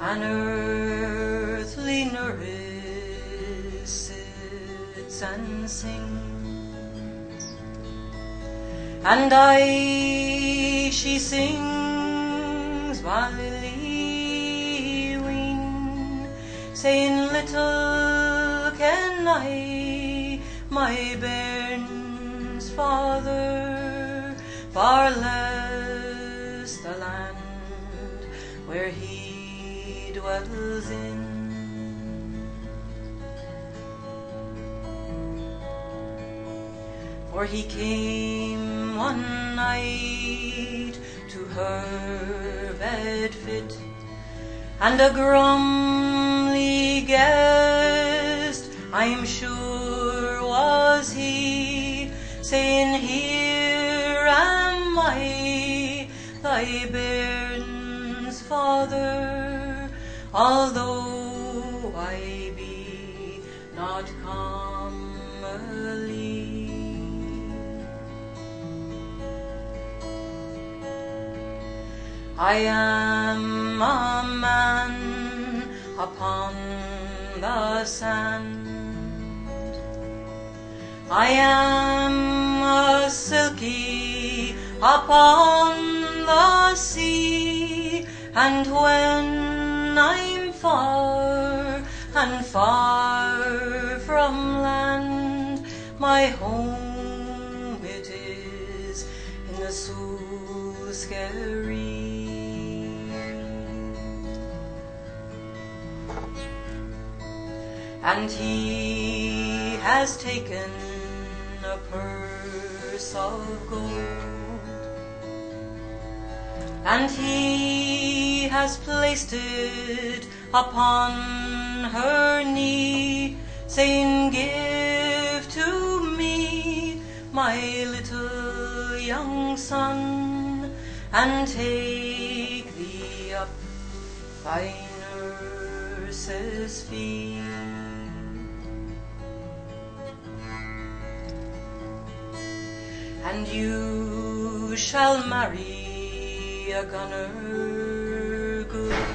an earthly nurse sits and sings, and she sings while Lily wing, saying, little can I, my bairn's father, far less the land where he dwells in. For he came one night to her bed fit, and a grumly guest, I'm sure was he, saying, here am I, thy bairn's father, although I be not comely. I am a man upon the sand, I am a silky upon the sea, and when I'm far and far from land, my home it is in the Suskerry. And he has taken a purse of gold, and he has placed it upon her knee, saying, give to me my little young son, and take thee up thy nurse's fee. And you shall marry a gunner good,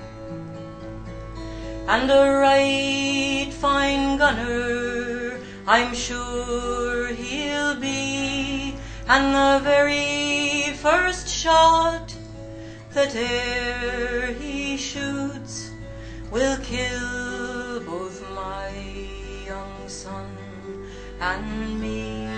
and a right fine gunner I'm sure he'll be, and the very first shot that e'er he shoots will kill both my young son and me.